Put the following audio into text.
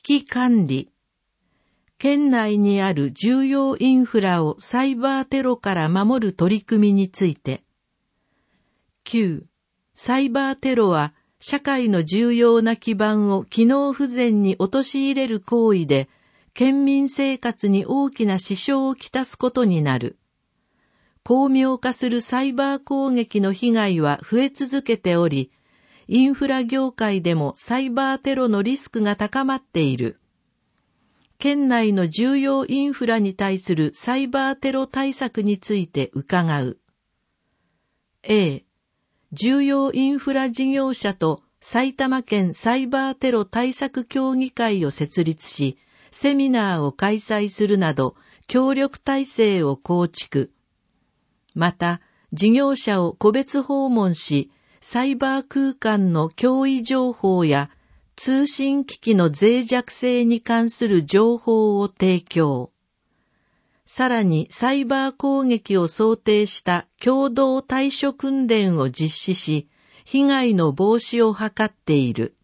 危機管理。県内にある重要インフラをサイバーテロから守る取り組みについて。9. サイバーテロは社会の重要な基盤を機能不全に陥れる行為で、県民生活に大きな支障をきたすことになる。巧妙化するサイバー攻撃の被害は増え続けており、インフラ業界でもサイバーテロのリスクが高まっている。県内の重要インフラに対するサイバーテロ対策について伺う。A. 重要インフラ事業者と埼玉県サイバーテロ対策協議会を設立し、セミナーを開催するなど、協力体制を構築。また、事業者を個別訪問し、サイバー空間の脅威情報や通信機器の脆弱性に関する情報を提供。さらに、サイバー攻撃を想定した共同対処訓練を実施し、被害の防止を図っている。